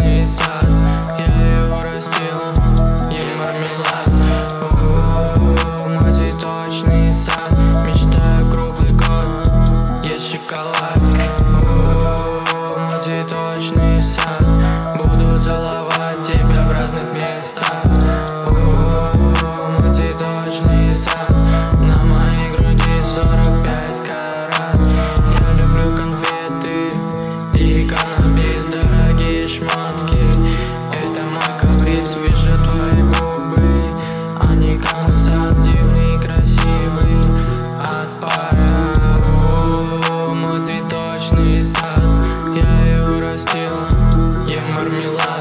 цветочный сад, я его растила, ем мармелад. Мой цветочный сад, мечтаю круглый год, есть шоколад. Мой цветочный сад, буду целовать тебя в разных местах. Мой цветочный сад, на моей груди 45 карат. Я люблю конфеты и каннабис, дорогие шмотки. Это мой каприз, вижу твои губы, они как мой сад, дивный и красивый от пара. Мой цветочный сад, я его растила, ем мармелад.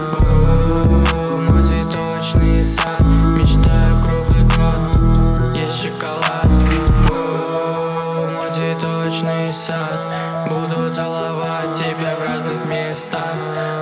Мой цветочный сад, мечтаю круглый год, есть шоколад. Мой цветочный сад, буду целовать тебя в разных местах.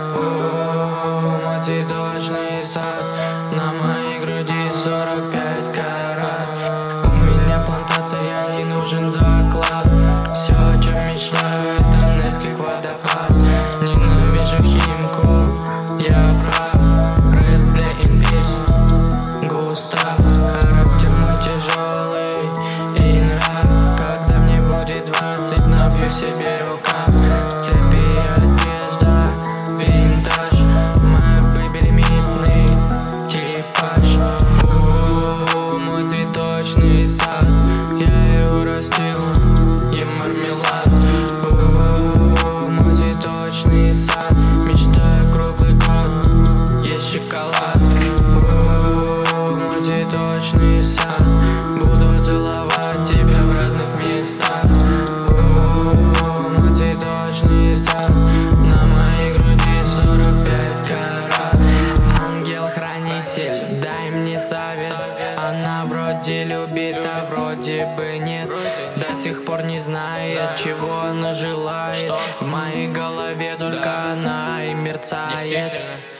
Мой цветочный сад, на моей груди 45 карат. У меня плантация, не нужен заклад. Все, о чем мечтаю, это Несквик водопад. Ненавижу химку, я прав. Rest in peace, Густав. Характер мой тяжелый и нрав. Когда мне будет 20, набью себе рукав. Цепи, одежда, винтаж, мой бэби лимитный типаж. Мой цветочный сад, я его растила, ем мармелад. Мой цветочный сад, мечтаю круглый год, есть шоколад. Мой цветочный сад, буду целовать тебя в разных местах. Мой цветочный сад, на моей груди 45 карат. Ангел-хранитель, дай мне совет. Она вроде любит, а вроде бы нет. До сих пор не знает, чего она желает. В моей голове только она и мерцает.